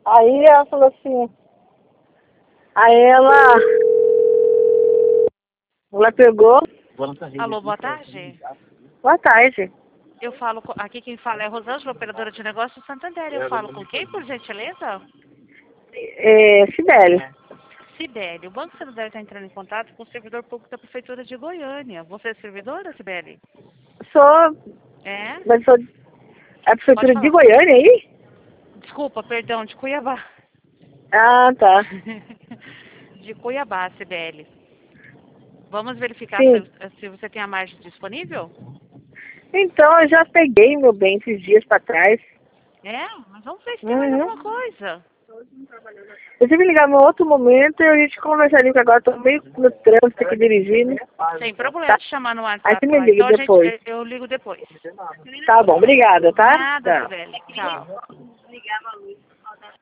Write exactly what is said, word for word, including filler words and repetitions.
Aí ela falou assim, aí ela, ela pegou, Alô, boa tarde. boa tarde, Eu falo, com- aqui quem fala é a Rosângela, operadora de negócios Santander. Eu falo com quem, por gentileza? é, Sibeli. Sibeli. O Banco Santander está entrando em contato com o servidor público da Prefeitura de Goiânia. Você é servidora, Sibeli? Sou, É? mas sou a Pode prefeitura de falar. Goiânia aí? Desculpa, perdão, de Cuiabá. Ah, tá, De Cuiabá, Sibeli. Vamos verificar sim. se, se você tem a margem disponível? Então eu já peguei, meu bem, esses dias pra trás. É? Mas vamos ver se tem mais Uhum. alguma coisa. Você me ligar em outro momento e a gente conversaria, porque agora eu tô meio no trânsito aqui dirigindo. Sem problema Tá? te chamar no Aí você WhatsApp me lá. liga Então a gente, depois. eu, eu ligo depois. Tá bom, obrigada, tá? Nada, Tchau. Sibeli. Tchau.